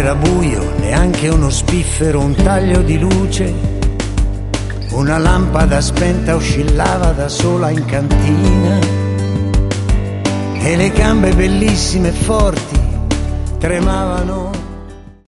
era buio, neanche uno spiffero, un taglio di luce, una lampada spenta oscillava da sola in cantina e le gambe bellissime e forti tremavano